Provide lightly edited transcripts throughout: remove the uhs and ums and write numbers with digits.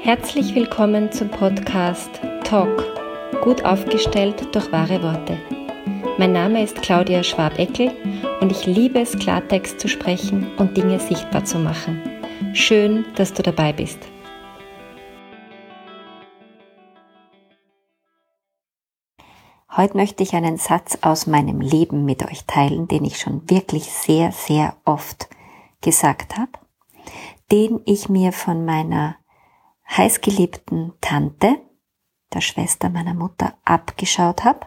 Herzlich willkommen zum Podcast Talk, gut aufgestellt durch wahre Worte. Mein Name ist Claudia Schwab-Eckel und ich liebe es, Klartext zu sprechen und Dinge sichtbar zu machen. Schön, dass du dabei bist. Heute möchte ich einen Satz aus meinem Leben mit euch teilen, den ich schon wirklich sehr, sehr oft gesagt habe, den ich mir von meiner heißgeliebten Tante, der Schwester meiner Mutter, abgeschaut habe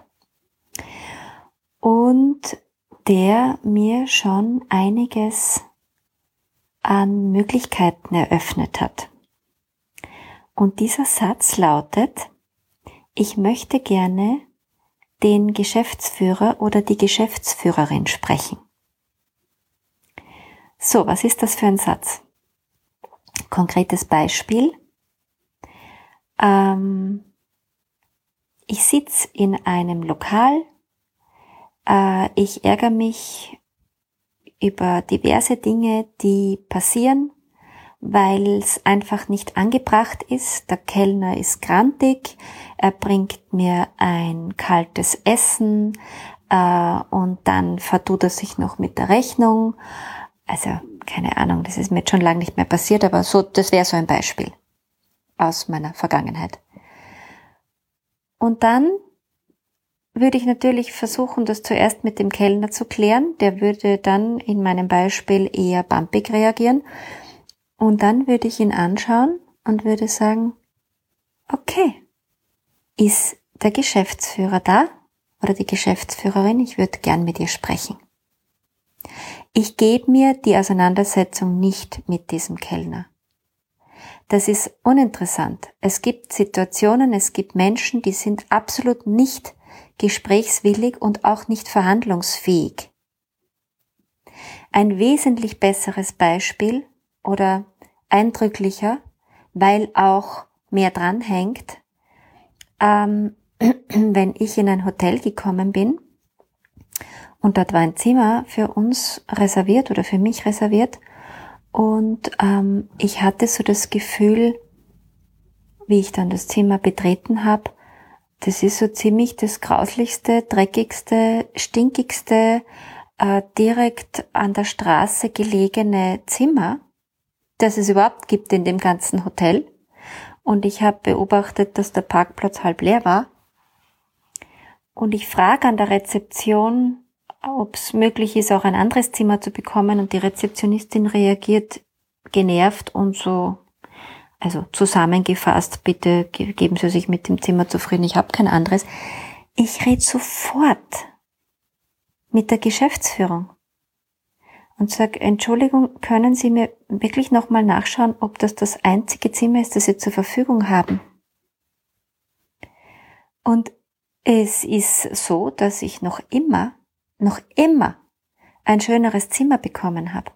und der mir schon einiges an Möglichkeiten eröffnet hat. Und dieser Satz lautet: Ich möchte gerne den Geschäftsführer oder die Geschäftsführerin sprechen. So, was ist das für ein Satz? Konkretes Beispiel. Ich sitze in einem Lokal, ich ärgere mich über diverse Dinge, die passieren, weil es einfach nicht angebracht ist. Der Kellner ist grantig, er bringt mir ein kaltes Essen und dann vertut er sich noch mit der Rechnung. Also, keine Ahnung, das ist mir jetzt schon lange nicht mehr passiert, aber so, das wäre so ein Beispiel aus meiner Vergangenheit. Und dann würde ich natürlich versuchen, das zuerst mit dem Kellner zu klären. Der würde dann in meinem Beispiel eher bumpig reagieren. Und dann würde ich ihn anschauen und würde sagen, okay, ist der Geschäftsführer da oder die Geschäftsführerin? Ich würde gern mit ihr sprechen. Ich gebe mir die Auseinandersetzung nicht mit diesem Kellner. Das ist uninteressant. Es gibt Situationen, es gibt Menschen, die sind absolut nicht gesprächswillig und auch nicht verhandlungsfähig. Ein wesentlich besseres Beispiel oder eindrücklicher, weil auch mehr dranhängt, wenn ich in ein Hotel gekommen bin und dort war ein Zimmer für uns reserviert oder für mich reserviert und ich hatte so das Gefühl, wie ich dann das Zimmer betreten habe, das ist so ziemlich das grauslichste, dreckigste, stinkigste, direkt an der Straße gelegene Zimmer, das es überhaupt gibt in dem ganzen Hotel. Und ich habe beobachtet, dass der Parkplatz halb leer war. Und ich frage an der Rezeption, ob es möglich ist, auch ein anderes Zimmer zu bekommen. Und die Rezeptionistin reagiert genervt und so, also zusammengefasst, bitte geben Sie sich mit dem Zimmer zufrieden, ich habe kein anderes. Ich rede sofort mit der Geschäftsführung und sage, Entschuldigung, können Sie mir wirklich nochmal nachschauen, ob das einzige Zimmer ist, das Sie zur Verfügung haben? Und es ist so, dass ich noch immer ein schöneres Zimmer bekommen habe.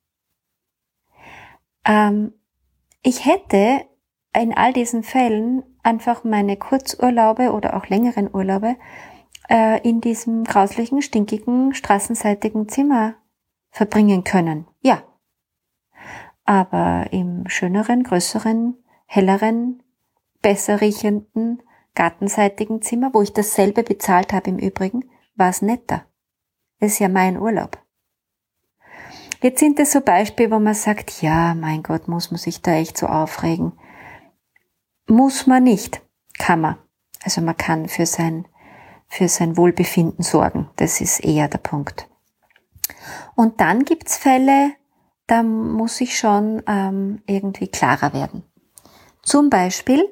Ich hätte in all diesen Fällen einfach meine Kurzurlaube oder auch längeren Urlaube in diesem grauslichen, stinkigen, straßenseitigen Zimmer verbringen können. Ja. Aber im schöneren, größeren, helleren, besser riechenden, gartenseitigen Zimmer, wo ich dasselbe bezahlt habe im Übrigen, war es netter. Das ist ja mein Urlaub. Jetzt sind es so Beispiele, wo man sagt, ja, mein Gott, muss man sich da echt so aufregen. Muss man nicht, kann man. Also man kann für sein Wohlbefinden sorgen. Das ist eher der Punkt. Und dann gibt's Fälle, da muss ich schon irgendwie klarer werden. Zum Beispiel,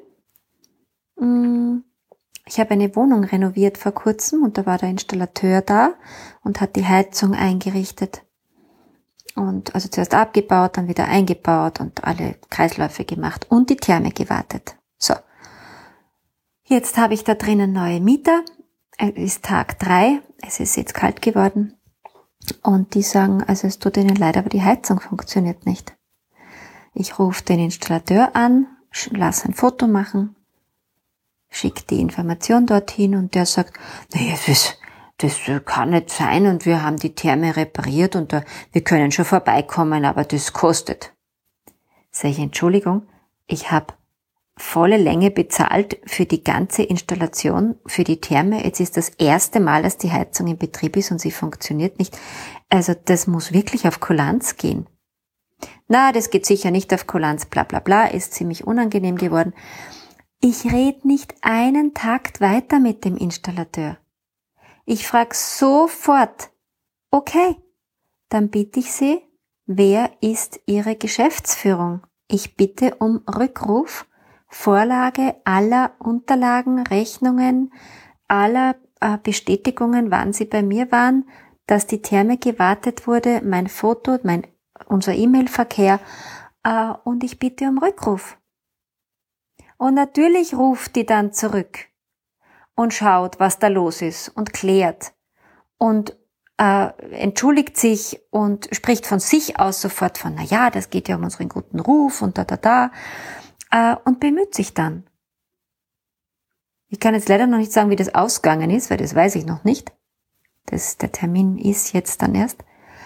ich habe eine Wohnung renoviert vor kurzem und da war der Installateur da und hat die Heizung eingerichtet. Und also zuerst abgebaut, dann wieder eingebaut und alle Kreisläufe gemacht und die Therme gewartet. So, jetzt habe ich da drinnen neue Mieter. Es ist Tag 3, es ist jetzt kalt geworden. Und die sagen, also es tut ihnen leid, aber die Heizung funktioniert nicht. Ich rufe den Installateur an, lasse ein Foto machen, schicke die Information dorthin und der sagt, naja, das kann nicht sein und wir haben die Therme repariert und wir können schon vorbeikommen, aber das kostet. Sag ich, Entschuldigung, ich habe volle Länge bezahlt für die ganze Installation, für die Therme. Jetzt ist das erste Mal, dass die Heizung in Betrieb ist und sie funktioniert nicht. Also das muss wirklich auf Kulanz gehen. Na, das geht sicher nicht auf Kulanz, bla bla bla, ist ziemlich unangenehm geworden. Ich rede nicht einen Takt weiter mit dem Installateur. Ich frage sofort, okay, dann bitte ich Sie, wer ist Ihre Geschäftsführung? Ich bitte um Rückruf, Vorlage aller Unterlagen, Rechnungen, aller Bestätigungen, wann Sie bei mir waren, dass die Therme gewartet wurde, mein Foto, unser E-Mail-Verkehr und ich bitte um Rückruf. Und natürlich ruft die dann zurück und schaut, was da los ist und klärt und entschuldigt sich und spricht von sich aus sofort von, na ja, das geht ja um unseren guten Ruf und und bemüht sich dann. Ich kann jetzt leider noch nicht sagen, wie das ausgegangen ist, weil das weiß ich noch nicht. Der Termin ist jetzt dann erst.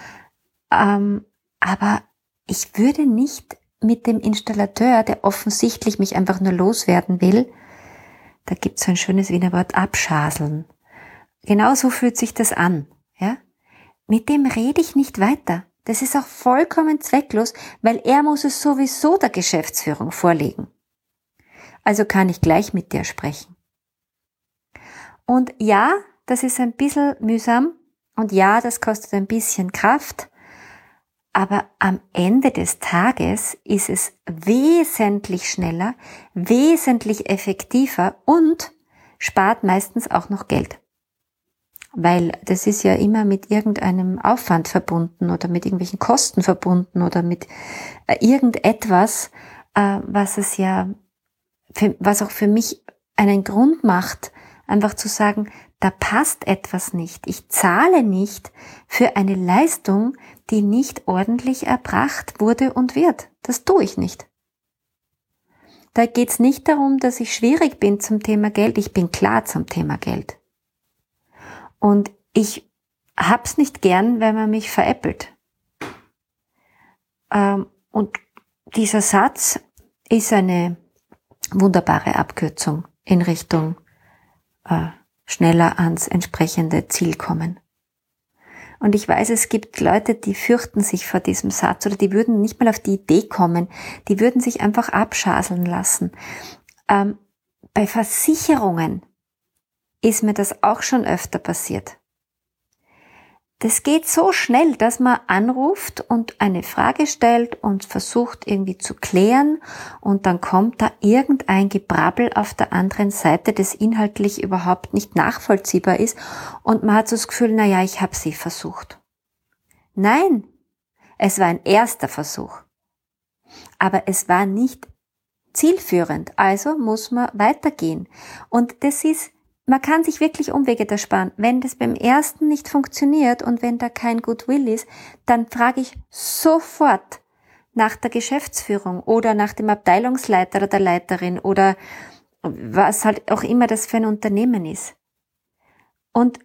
Aber ich würde nicht mit dem Installateur, der offensichtlich mich einfach nur loswerden will, da gibt es so ein schönes Wiener Wort, abschaseln. Genau so fühlt sich das an. Ja? Mit dem rede ich nicht weiter. Das ist auch vollkommen zwecklos, weil er muss es sowieso der Geschäftsführung vorlegen. Also kann ich gleich mit dir sprechen. Und ja, das ist ein bisschen mühsam und ja, das kostet ein bisschen Kraft, aber am Ende des Tages ist es wesentlich schneller, wesentlich effektiver und spart meistens auch noch Geld. Weil das ist ja immer mit irgendeinem Aufwand verbunden oder mit irgendwelchen Kosten verbunden oder mit irgendetwas, was auch für mich einen Grund macht, einfach zu sagen, da passt etwas nicht. Ich zahle nicht für eine Leistung, die nicht ordentlich erbracht wurde und wird. Das tue ich nicht. Da geht's nicht darum, dass ich schwierig bin zum Thema Geld. Ich bin klar zum Thema Geld. Und ich hab's nicht gern, wenn man mich veräppelt. Und dieser Satz ist eine wunderbare Abkürzung in Richtung schneller ans entsprechende Ziel kommen. Und ich weiß, es gibt Leute, die fürchten sich vor diesem Satz oder die würden nicht mal auf die Idee kommen, die würden sich einfach abschaseln lassen. Bei Versicherungen ist mir das auch schon öfter passiert. Das geht so schnell, dass man anruft und eine Frage stellt und versucht irgendwie zu klären und dann kommt da irgendein Gebrabbel auf der anderen Seite, das inhaltlich überhaupt nicht nachvollziehbar ist und man hat so das Gefühl, naja, ich habe sie versucht. Nein, es war ein erster Versuch, aber es war nicht zielführend, also muss man weitergehen und man kann sich wirklich Umwege da sparen. Wenn das beim ersten nicht funktioniert und wenn da kein Goodwill ist, dann frage ich sofort nach der Geschäftsführung oder nach dem Abteilungsleiter oder der Leiterin oder was halt auch immer das für ein Unternehmen ist. Und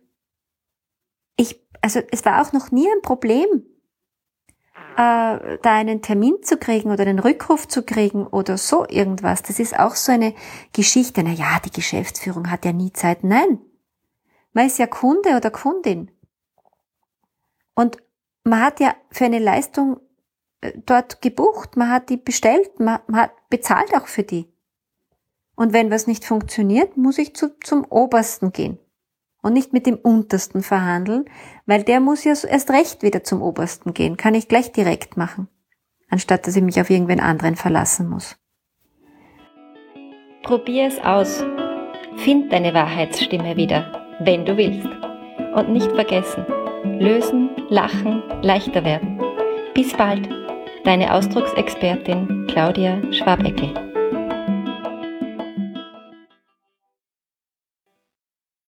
es war auch noch nie ein Problem, da einen Termin zu kriegen oder einen Rückruf zu kriegen oder so irgendwas. Das ist auch so eine Geschichte. Na ja, die Geschäftsführung hat ja nie Zeit. Nein, man ist ja Kunde oder Kundin. Und man hat ja für eine Leistung dort gebucht, man hat die bestellt, man hat bezahlt auch für die. Und wenn was nicht funktioniert, muss ich zum Obersten gehen. Und nicht mit dem Untersten verhandeln, weil der muss ja erst recht wieder zum Obersten gehen. Kann ich gleich direkt machen, anstatt dass ich mich auf irgendwen anderen verlassen muss. Probier es aus. Find deine Wahrheitsstimme wieder, wenn du willst. Und nicht vergessen, lösen, lachen, leichter werden. Bis bald, deine Ausdrucksexpertin Claudia Schwabeckel.